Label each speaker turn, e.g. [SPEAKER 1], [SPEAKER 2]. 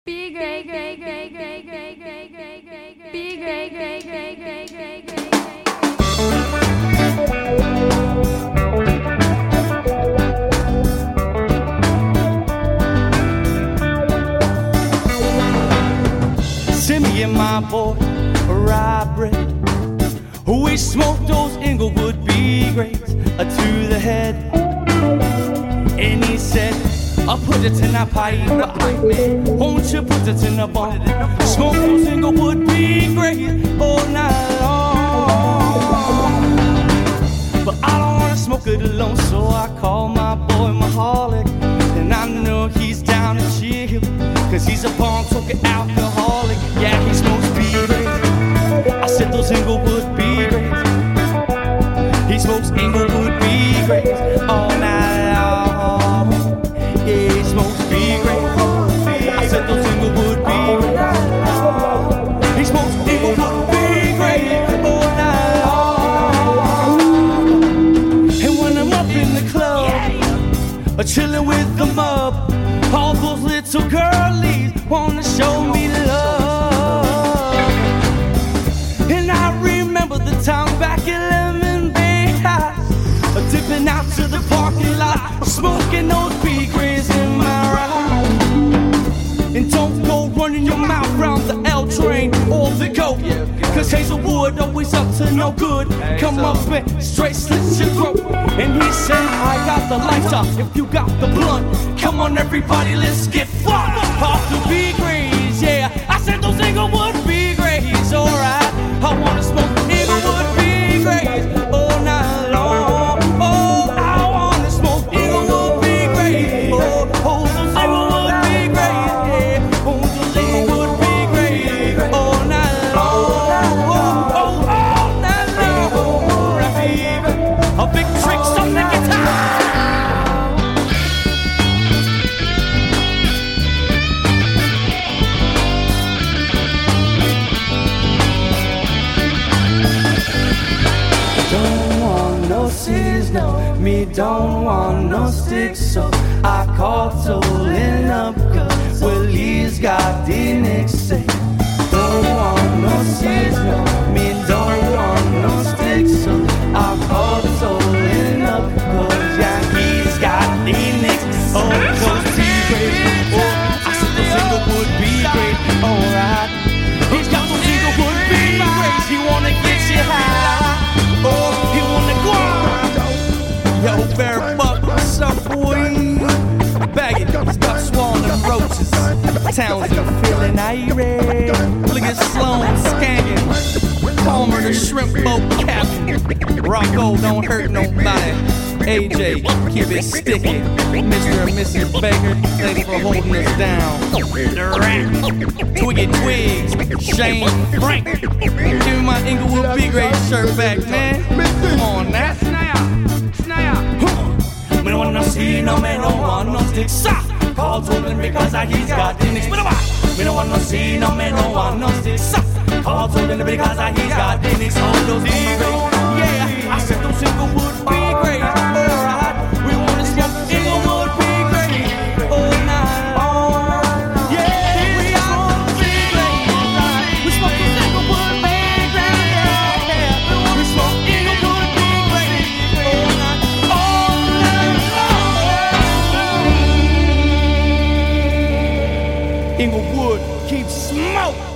[SPEAKER 1] Be great, great, great, great, great, great, great, great, great. Be great, great, great, great, great, great,
[SPEAKER 2] Simmy and my boy, rye bread. We smoked those Inglewood B grades to the head. And he said, I'll put it in a pipe. Won't you put it in a bong? Smoke those Inglewood B grades all night long. But I don't wanna smoke it alone, so I call my boy Mahalik. And I know he's down to chill, cause he's a bomb-toking alcoholic. Yeah, he smokes B grades. I said those Inglewood B grades. He smokes Inglewood B grades all night long. Yeah, he smokes B grades. I said those Inglewood B grades. He smokes Inglewood B grades all night long. And when I'm up in the club, chilling with the mob, all those little girlies wanna show me love. And I remember the time back in Lemon Bay High, dipping out to the parking lot, smoking those B grades in my ride. And don't go running your mouth round the L train or the GO, cause Hazelwood always up to no good. Come up and straight slit your throat. And he said, I got the lighter if you got the blunt. Come on everybody, let's get fucked. Pop the B grades, yeah. I said those Inglewood B grades, alright. I wanna smoke Inglewood B grades all night long. Oh, I wanna smoke Inglewood B grades. Oh, those Inglewood B grades, yeah. Oh, those Inglewood B grades all night long. Oh, all night long. A big tricks on the guitar. Don't want no C's, no. Me don't want no sticks, so I call Tollin up, cause well, he's got the next say. Don't want no C's, no. Me don't want no sticks, so I call Tollin up, cause yeah, he's got the next. Oh, those B grades, oh, I said those Inglewood B grades, alright. He's got those Inglewood B grades, he wanna get you high. Oh, he wanna go. Yo, Bear Buck, what's up, boy? Bag it, stop swallowing them roaches. Townsend feeling irate. Look at Sloan skanking. Palmer the shrimp boat captain. Rocco don't hurt nobody. AJ, keep it sticky. Mr. and Mrs. Baker, thanks for holding us down. The Rat, Twiggy Twigs, Shane Frank. Give me my Inglewood B grade shirt back, man. Come on now. Snap. Me no want no C, no, me no want no sticks. Call Tollin because he's got the nicks. Me no want no C, no, me no want no sticks. Call Tollin because he's got the nicks. All those B grades, yeah. I said those Inglewood B grades, alright. We wanna smoke Inglewood B grades all night long. Yeah, we smoke B grades, alright. We smoke those Inglewood B grades, yeah. We smoke Inglewood B grades all night long. Inglewood, keep smoke.